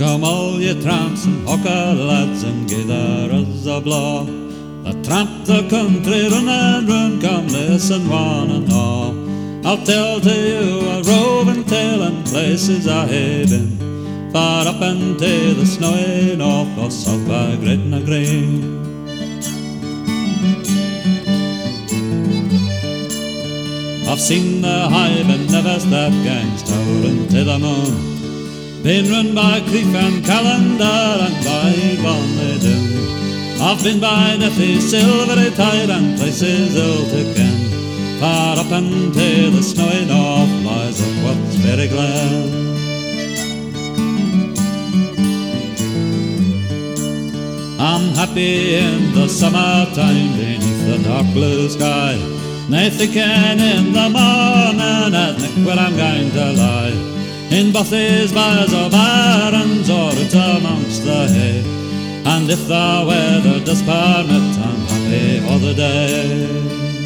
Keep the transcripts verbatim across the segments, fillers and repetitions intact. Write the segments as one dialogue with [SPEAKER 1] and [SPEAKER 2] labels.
[SPEAKER 1] Come all ye tramps and hawker lads and gather us a blaw, that tramp the country run and run, come listen one and all. I'll tell to you a roving tale and places I have been, far up into the snowy north or south by Gretna Green. I've seen the hive and never step gangs towering to the moon, been run by Creef and Callendar and by Yvonne le Doon. I've been by Neffy, Silvery Tide and places ill to ken, far up into the snowy north lies Upworth's very glen. I'm happy in the summertime beneath the dark blue sky, nae thinking in the morning at nick where I'm going to lie, in Bothy's bars or barrens or out amongst the hay, and if the weather does permit I'm happy all the day.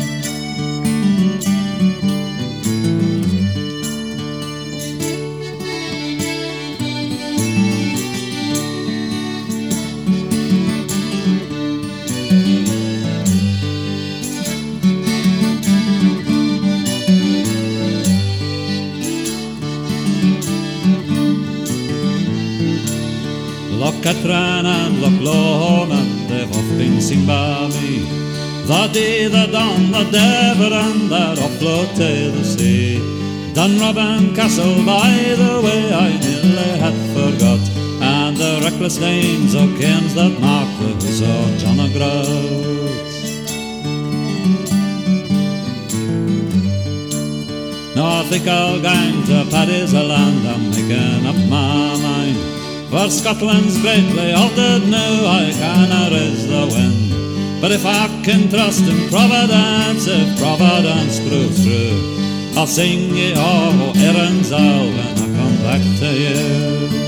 [SPEAKER 1] Loch Katrine and Loch Lomond, they've oft been seen by me, the day, the dawn, the Devon and that offload to the sea. Dunrobin Castle by the way I nearly had forgot, and the reckless names of kins that mark the house of John o' Groats. Now I think I'll gang to Paddy's land, I'm making up my mind, for Scotland's greatly altered now, I canna raise the wind. But if I can trust in Providence, if Providence proves true, I'll sing ye all errands all when I come back to you.